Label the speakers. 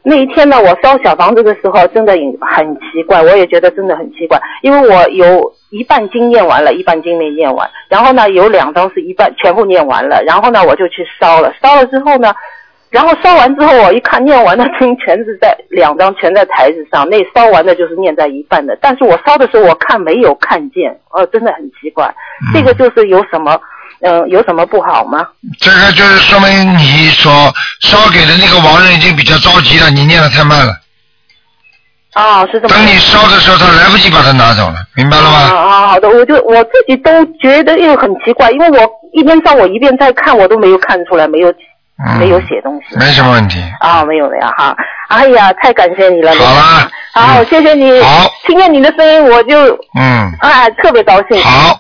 Speaker 1: 那一天呢，我烧小房子的时候真的很奇怪，我也觉得真的很奇怪，因为我有一半经念完了，一半经没念完，然后呢有2张是一半全部念完了，然后呢我就去烧了，烧了之后呢，然后烧完之后我一看念完的经全是在2张全在台子上，那烧完的就是念在一半的，但是我烧的时候我看没有看见，真的很奇怪，这个就是有什么不好吗？
Speaker 2: 这个就是说明你所烧给的那个亡人已经比较着急了，你念得太慢了。
Speaker 1: 是这么。
Speaker 2: 等你烧的时候，他来不及把它拿走了，明白了吗？
Speaker 1: 好的，我自己都觉得又很奇怪，因为我一边烧我一边在看，我都没有看出来，没有写东西。没
Speaker 2: 什么问题。
Speaker 1: 没有了呀，哈。哎呀，太感谢你了。
Speaker 2: 好了。
Speaker 1: 好，谢谢你。
Speaker 2: 好。
Speaker 1: 听见你的声音，我就特别高兴。
Speaker 2: 好。